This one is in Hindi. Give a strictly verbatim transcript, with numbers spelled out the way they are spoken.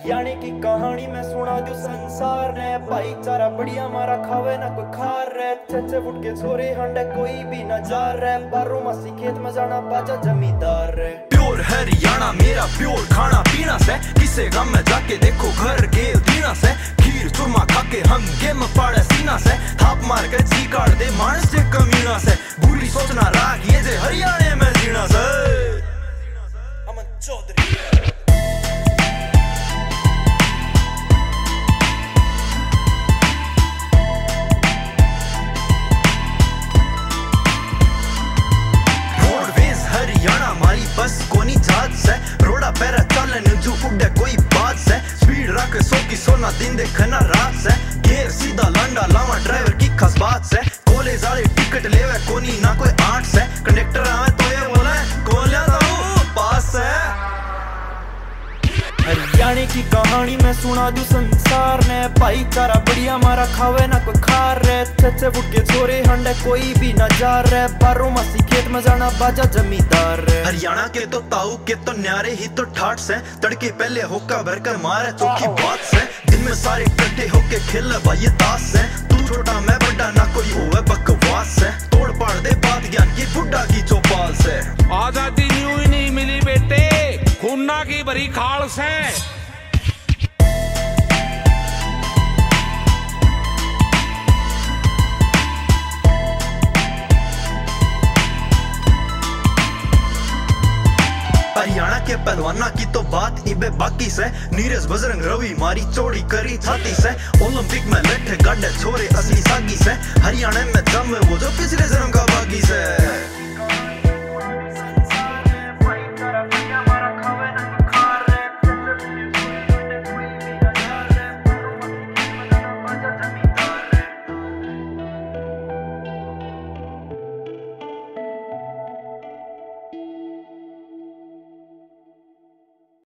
हरियाणे की कहानी मैं सुना दूं संसार ने, भाईचारा बढ़िया मारा खावे ना कोई खार रे, चचे फुट के छोरे हंडे कोई भी न जा रे, बारो मसी खेत में जाना बाजा जमींदार रे। प्योर हरियाणा मेरा प्योर खाना पीना से, किसे गम में जाके देखो घर गेल दीना से, खीर चूरमा खाके हम गेम पाड़े सीना से, थाप मार के जी काट दे मानस से कमीना से, बुरी सोचना राख ये जे हरियाणे में जीना से। अमन चौधरी बस कोनी जात से, रोड़ा पैरा चलन जो उड़े कोई बात से, स्पीड रख सो की सोना दिन देखना रात से, गेर सीधा लंडा लावा ड्राइवर की खास बात से, कॉलेज वाले टिकट लेवे कोनी ना कोई आठ से, कंडक्टर आवे तो ये बोले कोलिया तो पास है। हरियाणे की कहानी मैं सुना दूं संसार ने, भाईचारा बढ़िया मारा खावे ना कोई खार रे, चचे फुट के छोरे हंडे कोई भी न जा रे, बारो मसी खेत में जाना बाजा जमींदार रे। हरियाणा के तो ताऊ के तो न्यारे ही तो ठाट से, तड़के पहले होका भरकर मारे चौकी बात से, दिन में सारे इकट्ठे होके खेल भाई ताश से, तू छोटा मैं बड़ा ना कोई होवे बकवास से, तोड़ पाड़ दे बात ज्ञान की बुड्ढा की चौपाल से। आजादी यूं ही नहीं मिली बेटे, खूना की भरी खाल से। हरियाणा के पहलवाना की तो बात इबे बाकी से, नीरज बजरंग रवि मारी चोरी करी छाती से, ओलंपिक में लट्ठे गाड़े छोरे असली सागी से, हरियाणा में जम वो जो पिछले जन्म का बागी से।